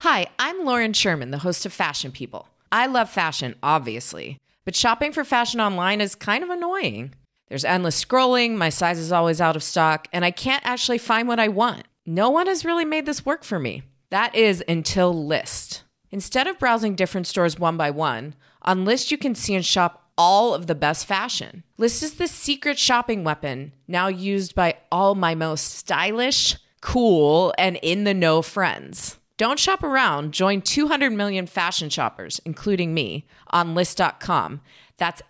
Hi, I'm Lauren Sherman, the host of Fashion People. I love fashion, obviously, but shopping for fashion online is kind of annoying. There's endless scrolling, my size is always out of stock, and I can't actually find what I want. No one has really made this work for me. That is until Lyst. Instead of browsing different stores one by one, on Lyst you can see and shop all of the best fashion. Lyst is the secret shopping weapon, now used by all my most stylish, cool, and in-the-know friends. Don't shop around. Join 200 million fashion shoppers, including me, on Lyst.com. That's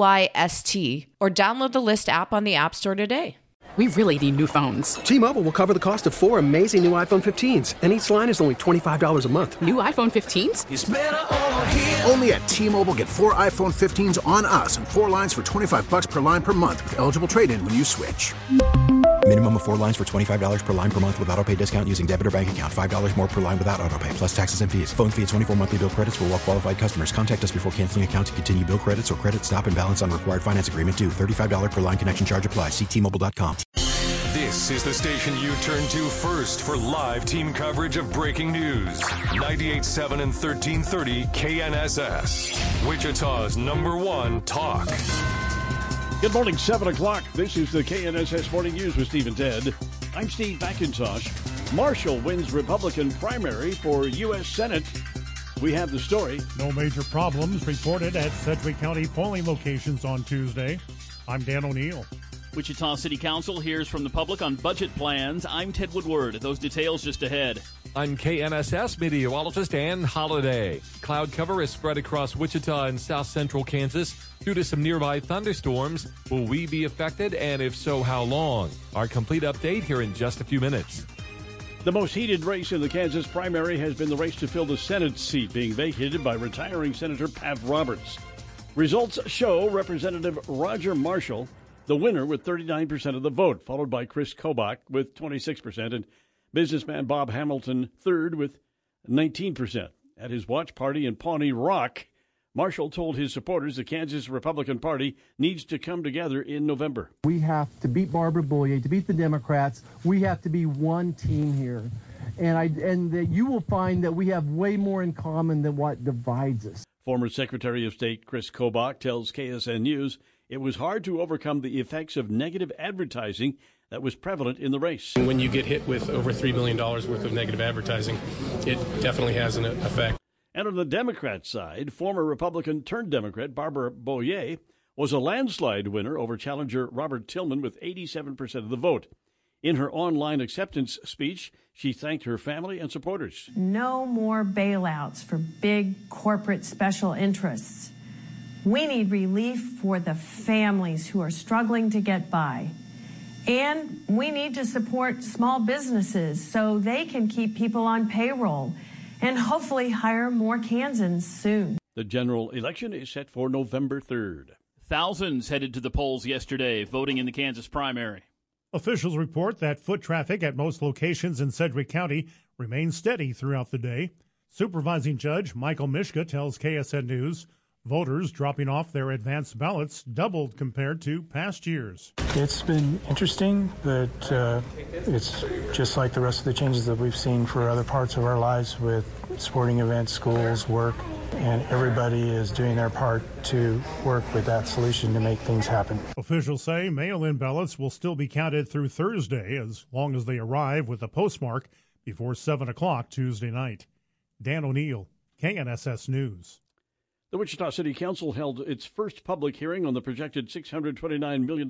Lyst, or download the Lyst app on the App Store today. We really need new phones. T-Mobile will cover the cost of 4 amazing new iPhone 15s, and each line is only $25 a month. New iPhone 15s? It's better over here. Only at T-Mobile, get 4 iPhone 15s on us and 4 lines for $25 per line per month with eligible trade-in when you switch. Minimum of 4 lines for $25 per line per month with autopay discount using debit or bank account. $5 more per line without autopay, plus taxes and fees. Phone fee at 24 monthly bill credits for well-qualified customers. Contact us before canceling account to continue bill credits or credit stop and balance on required finance agreement due. $35 per line connection charge applies. See T-Mobile.com. This is the station you turn to first for live team coverage of breaking news. 98.7 and 1330 KNSS. Wichita's #1 talk. Good morning, 7 o'clock. This is the KNSS Morning News with Steve and Ted. I'm Steve McIntosh. Marshall wins Republican primary for U.S. Senate. We have the story. No major problems reported at Sedgwick County polling locations on Tuesday. I'm Dan O'Neill. Wichita City Council hears from the public on budget plans. I'm Ted Woodward. Those details just ahead. I'm KNSS meteorologist Ann Holliday. Cloud cover is spread across Wichita and south central Kansas due to some nearby thunderstorms. Will we be affected, and if so, how long? Our complete update here in just a few minutes. The most heated race in the Kansas primary has been the race to fill the Senate seat being vacated by retiring Senator Pat Roberts. Results show Representative Roger Marshall the winner with 39% of the vote, followed by Chris Kobach with 26% and businessman Bob Hamilton third with 19%. At his watch party in Pawnee Rock, Marshall told his supporters the Kansas Republican Party needs to come together in November. We have to beat Barbara Boyer, to beat the Democrats. We have to be one team here. And that you will find that we have way more in common than what divides us. Former Secretary of State Chris Kobach tells KSN News it was hard to overcome the effects of negative advertising that was prevalent in the race. When you get hit with over $3 million worth of negative advertising, it definitely has an effect. And on the Democrat side, former Republican turned Democrat Barbara Boyer was a landslide winner over challenger Robert Tillman with 87% of the vote. In her online acceptance speech, she thanked her family and supporters. No more bailouts for big corporate special interests. We need relief for the families who are struggling to get by. And we need to support small businesses so they can keep people on payroll and hopefully hire more Kansans soon. The general election is set for November 3rd. Thousands headed to the polls yesterday, voting in the Kansas primary. Officials report that foot traffic at most locations in Sedgwick County remains steady throughout the day. Supervising Judge Michael Mishka tells KSN News voters dropping off their advanced ballots doubled compared to past years. It's been interesting, but it's just like the rest of the changes that we've seen for other parts of our lives with sporting events, schools, work, and everybody is doing their part to work with that solution to make things happen. Officials say mail-in ballots will still be counted through Thursday as long as they arrive with a postmark before 7 o'clock Tuesday night. Dan O'Neill, KNSS News. The Wichita City Council held its first public hearing on the projected $629 million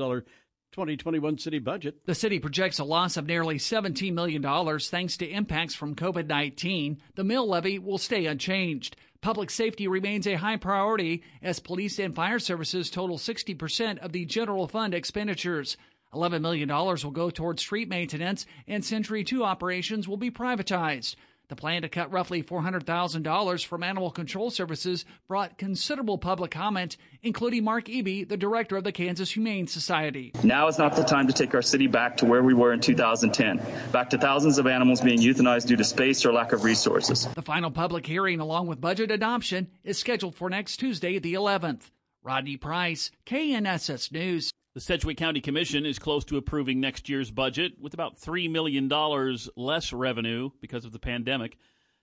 2021 city budget. The city projects a loss of nearly $17 million thanks to impacts from COVID-19. The mill levy will stay unchanged. Public safety remains a high priority as police and fire services total 60% of the general fund expenditures. $11 million will go towards street maintenance, and Century 2 operations will be privatized. The plan to cut roughly $400,000 from animal control services brought considerable public comment, including Mark Eby, the director of the Kansas Humane Society. Now is not the time to take our city back to where we were in 2010, back to thousands of animals being euthanized due to space or lack of resources. The final public hearing, along with budget adoption, is scheduled for next Tuesday, the 11th. Rodney Price, KNSS News. The Sedgwick County Commission is close to approving next year's budget with about $3 million less revenue because of the pandemic.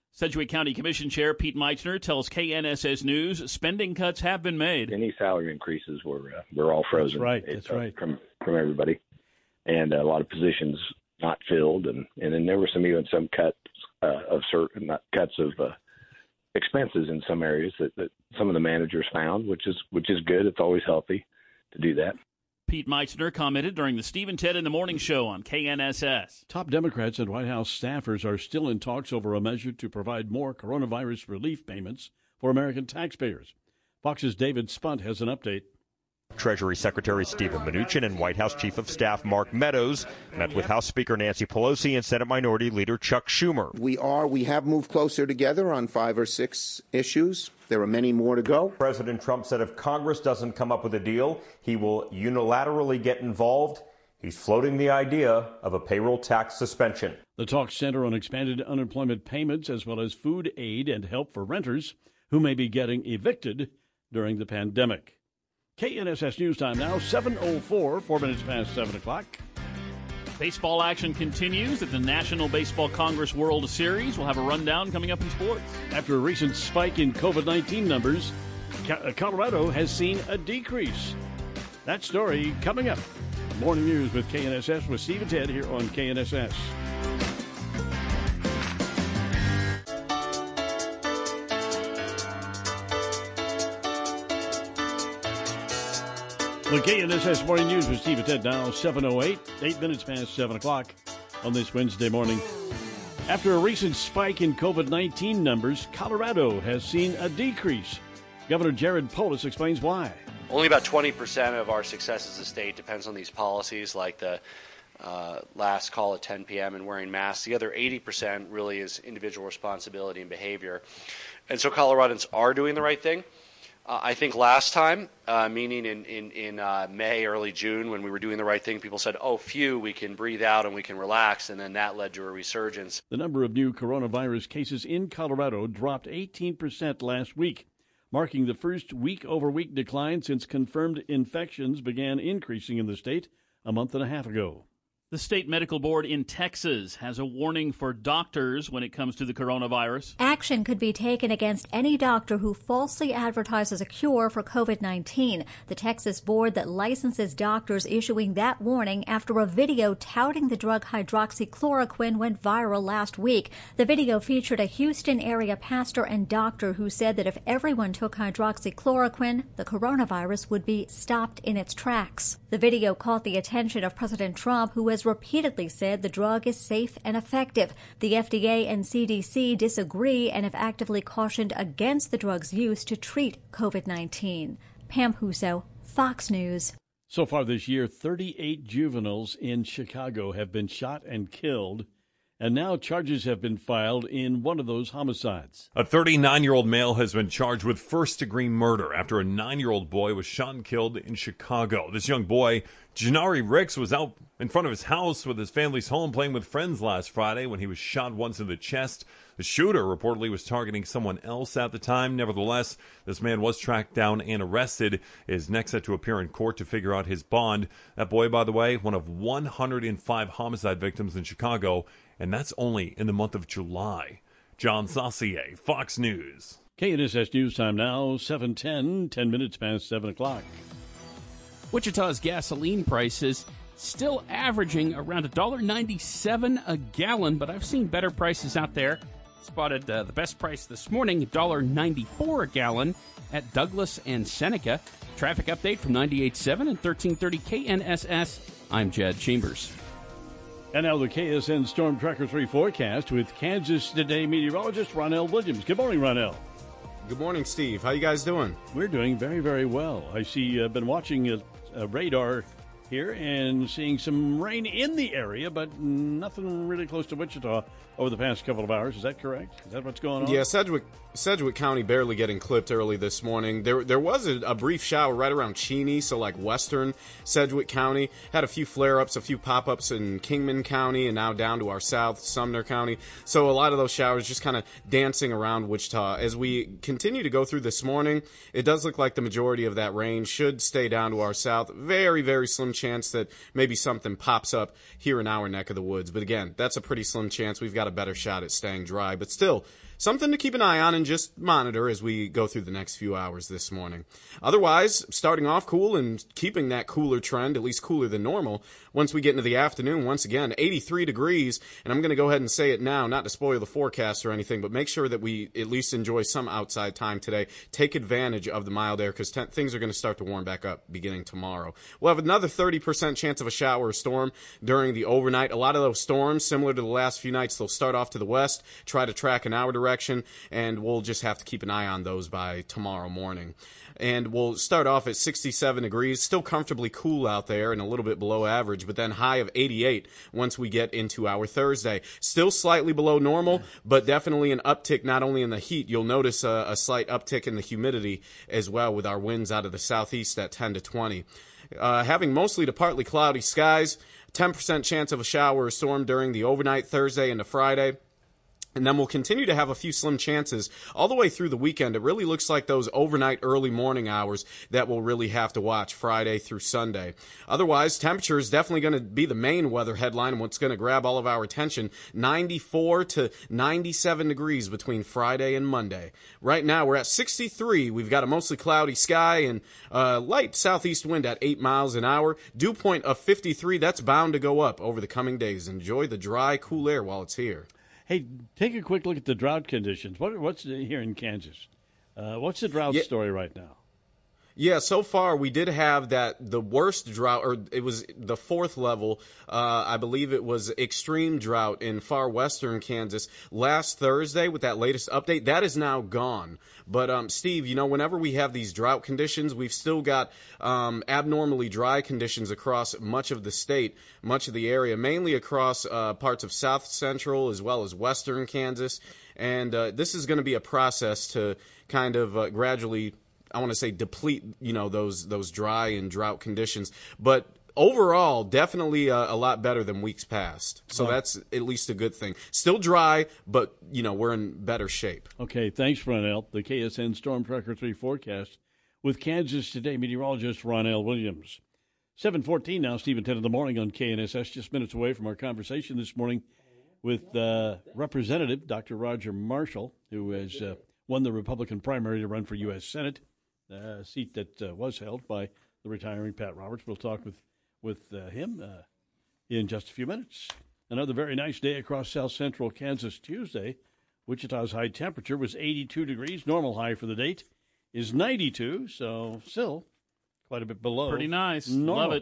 Sedgwick County Commission Chair Pete Meitzner tells KNSS News spending cuts have been made. Any salary increases were all frozen. That's right. From everybody, and a lot of positions not filled, and then there were some cuts of certain cuts of expenses in some areas that some of the managers found, which is good. It's always healthy to do that. Pete Meitzner commented during the Steve and Ted in the Morning Show on KNSS. Top Democrats and White House staffers are still in talks over a measure to provide more coronavirus relief payments for American taxpayers. Fox's David Spunt has an update. Treasury Secretary Steven Mnuchin and White House Chief of Staff Mark Meadows met with House Speaker Nancy Pelosi and Senate Minority Leader Chuck Schumer. We have moved closer together on 5 or 6 issues. There are many more to go. President Trump said if Congress doesn't come up with a deal, he will unilaterally get involved. He's floating the idea of a payroll tax suspension. The talks center on expanded unemployment payments as well as food aid and help for renters who may be getting evicted during the pandemic. KNSS News Time now, 7:04, 4 minutes past 7 o'clock. Baseball action continues at the National Baseball Congress World Series. We'll have a rundown coming up in sports. After a recent spike in COVID-19 numbers, Colorado has seen a decrease. That story coming up. Morning News with KNSS with Steve and Ted here on KNSS. The KNSS Morning News with Steve and Ted now, 7:08, 8 minutes past 7 o'clock on this Wednesday morning. After a recent spike in COVID-19 numbers, Colorado has seen a decrease. Governor Jared Polis explains why. Only about 20% of our success as a state depends on these policies, like the last call at 10 p.m. and wearing masks. The other 80% really is individual responsibility and behavior. And so Coloradans are doing the right thing. I think last time, meaning in May, early June, when we were doing the right thing, people said, oh, phew, we can breathe out and we can relax, and then that led to a resurgence. The number of new coronavirus cases in Colorado dropped 18% last week, marking the first week-over-week decline since confirmed infections began increasing in the state a month and a half ago. The state medical board in Texas has a warning for doctors when it comes to the coronavirus. Action could be taken against any doctor who falsely advertises a cure for COVID-19. The Texas board that licenses doctors issuing that warning after a video touting the drug hydroxychloroquine went viral last week. The video featured a Houston area pastor and doctor who said that if everyone took hydroxychloroquine, the coronavirus would be stopped in its tracks. The video caught the attention of President Trump, who has repeatedly said the drug is safe and effective. The FDA and CDC disagree and have actively cautioned against the drug's use to treat COVID-19. Pam Huso, Fox News. So far this year, 38 juveniles in Chicago have been shot and killed, and now charges have been filed in one of those homicides. A 39-year-old male has been charged with first-degree murder after a 9-year-old boy was shot and killed in Chicago. This young boy, Janari Ricks, was out in front of his house with his family's home playing with friends last Friday when he was shot once in the chest. The shooter reportedly was targeting someone else at the time. Nevertheless, this man was tracked down and arrested. Is next set to appear in court to figure out his bond. That boy, by the way, one of 105 homicide victims in Chicago, and that's only in the month of July. John Saucier, Fox News. KNSS News Time now, 7:10, 10 minutes past 7 o'clock. Wichita's gasoline prices still averaging around $1.97 a gallon, but I've seen better prices out there. Spotted the best price this morning, $1.94 a gallon at Douglas and Seneca. Traffic update from 98.7 and 1330 KNSS. I'm Jed Chambers. And now the KSN Storm Tracker 3 forecast with Kansas Today meteorologist Ronell Williams. Good morning, Ronell. Good morning, Steve. How you guys doing? We're doing very, very well. I see been watching a radar here and seeing some rain in the area, but nothing really close to Wichita over the past couple of hours. Is that correct? Is that what's going on? Yeah, Sedgwick County barely getting clipped early this morning. There was a brief shower right around Cheney, so like western Sedgwick County. Had a few flare-ups, a few pop-ups in Kingman County, and now down to our south, Sumner County. So a lot of those showers just kind of dancing around Wichita. As we continue to go through this morning, it does look like the majority of that rain should stay down to our south. Very, very slim chance that maybe something pops up here in our neck of the woods. But again, that's a pretty slim chance. We've got a better shot at staying dry. But still, something to keep an eye on and just monitor as we go through the next few hours this morning. Otherwise, starting off cool and keeping that cooler trend, at least cooler than normal, once we get into the afternoon, once again, 83 degrees, and I'm going to go ahead and say it now, not to spoil the forecast or anything, but make sure that we at least enjoy some outside time today. Take advantage of the mild air because things are going to start to warm back up beginning tomorrow. We'll have another 30% chance of a shower or storm during the overnight. A lot of those storms, similar to the last few nights, they'll start off to the west, try to track in our direction, and we'll just have to keep an eye on those by tomorrow morning. And we'll start off at 67 degrees, still comfortably cool out there and a little bit below average, but then high of 88 once we get into our Thursday. Still slightly below normal, but definitely an uptick not only in the heat. You'll notice a slight uptick in the humidity as well with our winds out of the southeast at 10 to 20. Having mostly to partly cloudy skies, 10% chance of a shower or storm during the overnight Thursday into Friday. And then we'll continue to have a few slim chances all the way through the weekend. It really looks like those overnight early morning hours that we'll really have to watch Friday through Sunday. Otherwise, temperature is definitely going to be the main weather headline and what's going to grab all of our attention. 94 to 97 degrees between Friday and Monday. Right now, we're at 63. We've got a mostly cloudy sky and light southeast wind at 8 miles an hour. Dew point of 53. That's bound to go up over the coming days. Enjoy the dry, cool air while it's here. Hey, take a quick look at the drought conditions. What's here in Kansas? What's the drought story right now? Yeah, so far we did have the worst drought, or it was the fourth level. I believe it was extreme drought in far western Kansas last Thursday with that latest update. That is now gone. But, Steve, whenever we have these drought conditions, we've still got abnormally dry conditions across much of the state, much of the area, mainly across parts of south central as well as western Kansas. And this is going to be a process to kind of gradually, I want to say, deplete, those dry and drought conditions. But overall, definitely a lot better than weeks past. So that's at least a good thing. Still dry, but, we're in better shape. Okay, thanks, Ronell. The KSN Storm Tracker 3 forecast with Kansas Today meteorologist Ronell Williams. 7:14 now, Steve and 10 in the morning on KNSS, just minutes away from our conversation this morning with Representative Dr. Roger Marshall, who has won the Republican primary to run for U.S. Senate, a seat that was held by the retiring Pat Roberts. We'll talk with him in just a few minutes. Another very nice day across south central Kansas Tuesday. Wichita's high temperature was 82 degrees. Normal high for the date is 92, so still quite a bit below. Pretty nice. Normal. Love it.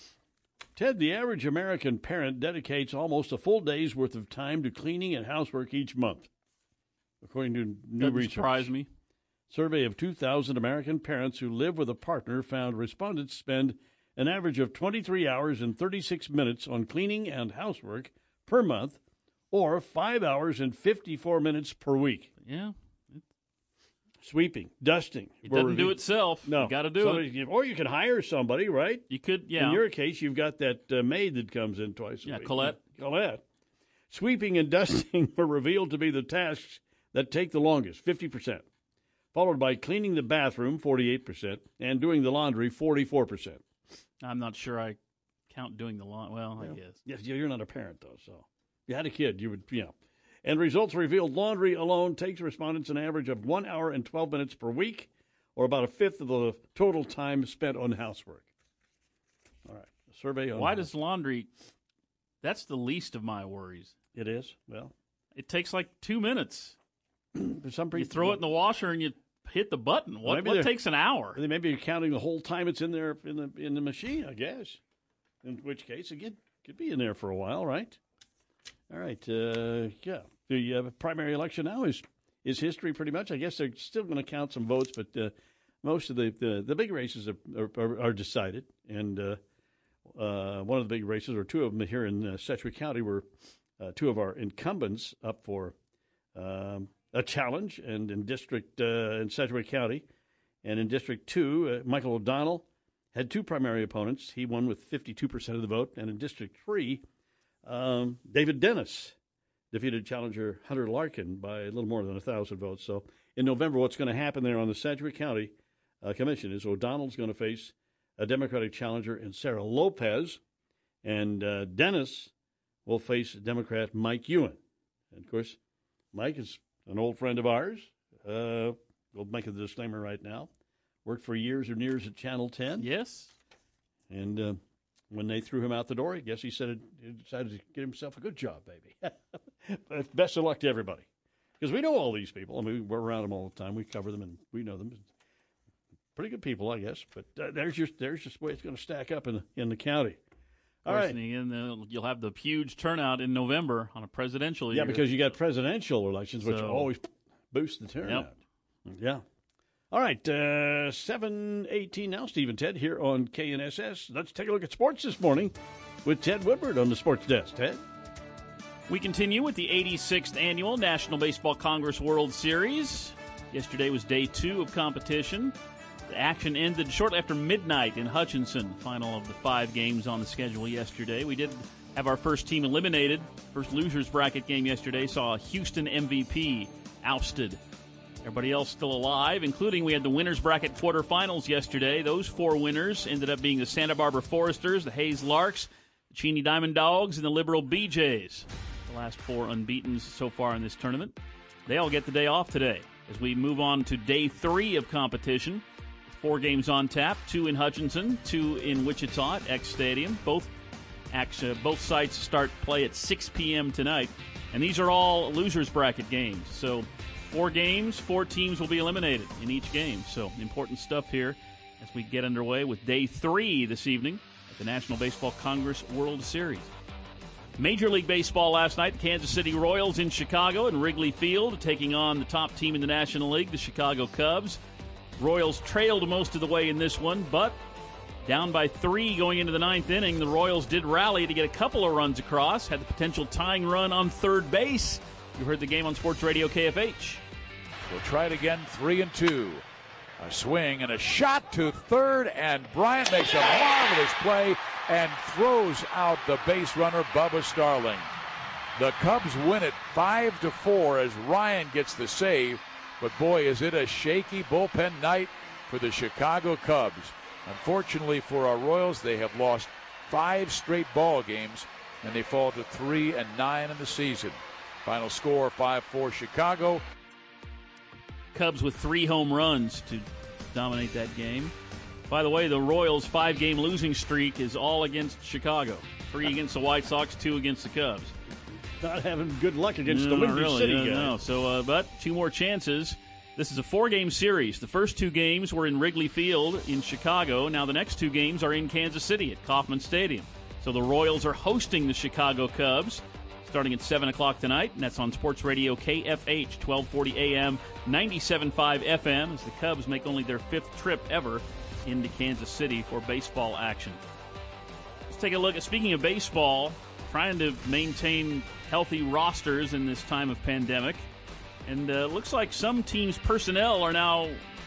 Ted, the average American parent dedicates almost a full day's worth of time to cleaning and housework each month, according to new Doesn't research. surprise me. Survey of 2,000 American parents who live with a partner found respondents spend an average of 23 hours and 36 minutes on cleaning and housework per month, or 5 hours and 54 minutes per week. Yeah. Sweeping, dusting. It doesn't do itself. No. You got to do it. Or you can hire somebody, right? You could, yeah. In your case, you've got that maid that comes in twice a week. Colette. Sweeping and dusting were revealed to be the tasks that take the longest, 50%, followed by cleaning the bathroom, 48%, and doing the laundry, 44%. I'm not sure I count doing the laundry. Well, I guess. Yes, you're not a parent, though, so if you had a kid, you would, And results revealed laundry alone takes respondents an average of 1 hour and 12 minutes per week, or about a fifth of the total time spent on housework. All right, a survey on Why does laundry, that's the least of my worries. It is? Well, it takes like 2 minutes. For some people, you throw it in the washer and you hit the button. What takes an hour? They maybe counting the whole time it's in there in the machine, I guess. In which case, it could be in there for a while, right? All right, yeah. The primary election now is history pretty much. I guess they're still going to count some votes, but most of the big races are decided. And one of the big races, or two of them here in Sedgwick County, were two of our incumbents up for a challenge, and in in Sedgwick County, and in District 2, Michael O'Donnell had two primary opponents. He won with 52% of the vote, and in District 3, David Dennis defeated challenger Hunter Larkin by a little more than 1,000 votes. So in November, what's going to happen there on the Sedgwick County Commission is O'Donnell's going to face a Democratic challenger in Sarah Lopez, and Dennis will face Democrat Mike Ewan. And of course, Mike is an old friend of ours. We'll make a disclaimer right now. Worked for years and years at Channel 10. Yes. And when they threw him out the door, I guess he said he decided to get himself a good job, baby. But best of luck to everybody. Because we know all these people. I mean, we're around them all the time. We cover them, and we know them. Pretty good people, I guess. But there's just the way it's going to stack up in the county. All right. And you'll have the huge turnout in November on a presidential year. Yeah, because you got presidential elections, which always boost the turnout. Yep. Yeah. All right, 7:18 now, Steve and Ted here on KNSS. Let's take a look at sports this morning with Ted Woodward on the Sports Desk. Ted? We continue with the 86th Annual National Baseball Congress World Series. Yesterday was day 2 of competition. The action ended shortly after midnight in Hutchinson, final of the 5 games on the schedule yesterday. We did have our first team eliminated. First losers bracket game yesterday saw a Houston MVP ousted. Everybody else still alive, including we had the winners bracket quarterfinals yesterday. Those 4 winners ended up being the Santa Barbara Foresters, the Hayes Larks, the Cheney Diamond Dogs, and the Liberal BJs. The last 4 unbeatens so far in this tournament. They all get the day off today as we move on to day 3 of competition. 4 games on tap, 2 in Hutchinson, 2 in Wichita at X Stadium. Both sites start play at 6 p.m. tonight. And these are all losers bracket games. So 4 games, 4 teams will be eliminated in each game. So important stuff here as we get underway with day 3 this evening at the National Baseball Congress World Series. Major League Baseball last night, the Kansas City Royals in Chicago and Wrigley Field taking on the top team in the National League, the Chicago Cubs. Royals trailed most of the way in this one, but down by 3 going into the 9th inning, the Royals did rally to get a couple of runs across, had the potential tying run on third base. You heard the game on Sports Radio KFH. We'll try it again, 3-2. A swing and a shot to third, and Bryant makes a marvelous play and throws out the base runner, Bubba Starling. The Cubs win it 5-4 as Ryan gets the save, but boy, is it a shaky bullpen night for the Chicago Cubs. Unfortunately for our Royals, they have lost 5 straight ball games, and they fall to 3-9 in the season. Final score, 5-4 Chicago. Cubs with 3 home runs to dominate that game. By the way, the Royals' 5-game losing streak is all against Chicago. 3 against the White Sox, 2 against the Cubs. Not having good luck against the Windy City guys. No. So, but 2 more chances. This is a 4-game series. The first 2 games were in Wrigley Field in Chicago. Now the next 2 games are in Kansas City at Kauffman Stadium. So the Royals are hosting the Chicago Cubs starting at 7 o'clock tonight, and that's on Sports Radio KFH, 1240 AM, 97.5 FM, as the Cubs make only their 5th trip ever into Kansas City for baseball action. Let's take a look at, speaking of baseball, trying to maintain healthy rosters in this time of pandemic. And looks like some teams' personnel are now,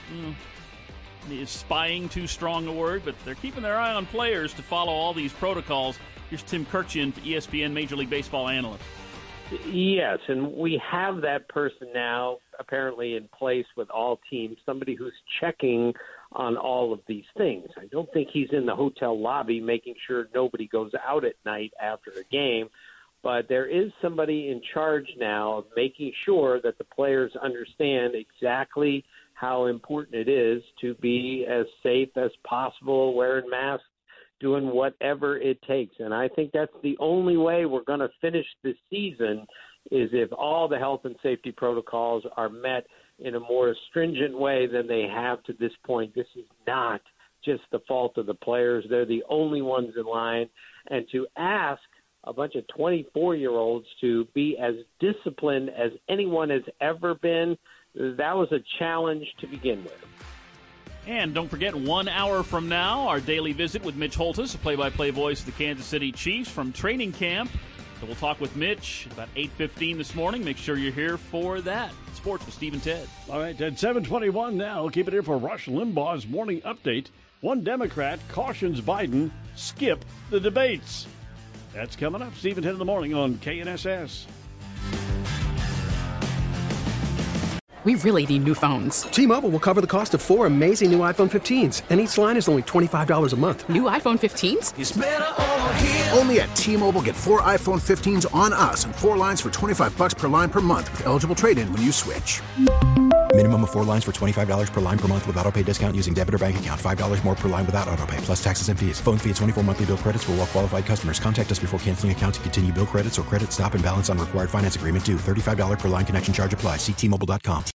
is spying too strong a word, but they're keeping their eye on players to follow all these protocols. Here's Tim Kirchian, ESPN Major League Baseball analyst. Yes, and we have that person now apparently in place with all teams, somebody who's checking on all of these things. I don't think he's in the hotel lobby making sure nobody goes out at night after a game, but there is somebody in charge now of making sure that the players understand exactly how important it is to be as safe as possible, wearing masks, doing whatever it takes. And I think that's the only way we're going to finish this season is if all the health and safety protocols are met in a more stringent way than they have to this point. This is not just the fault of the players. They're the only ones in line. And to ask a bunch of 24-year-olds to be as disciplined as anyone has ever been, that was a challenge to begin with. And don't forget, 1 hour from now, our daily visit with Mitch Holthus, a play-by-play voice of the Kansas City Chiefs from training camp. So we'll talk with Mitch about 8:15 this morning. Make sure you're here for that. Sports with Steve and Ted. All right, at 7:21 now. Keep it here for Rush Limbaugh's morning update. One Democrat cautions Biden, skip the debates. That's coming up. Steve and Ted in the morning on KNSS. We really need new phones. T-Mobile will cover the cost of 4 amazing new iPhone 15s, and each line is only $25 a month. New iPhone 15s? It's better over here. Only at T-Mobile, get 4 iPhone 15s on us and 4 lines for $25 per line per month with eligible trade-in when you switch. Minimum of 4 lines for $25 per line per month with autopay discount using debit or bank account. $5 more per line without autopay, plus taxes and fees. Phone fee at 24 monthly bill credits for well-qualified customers. Contact us before canceling account to continue bill credits or credit stop and balance on required finance agreement due. $35 per line connection charge applies. See T-Mobile.com.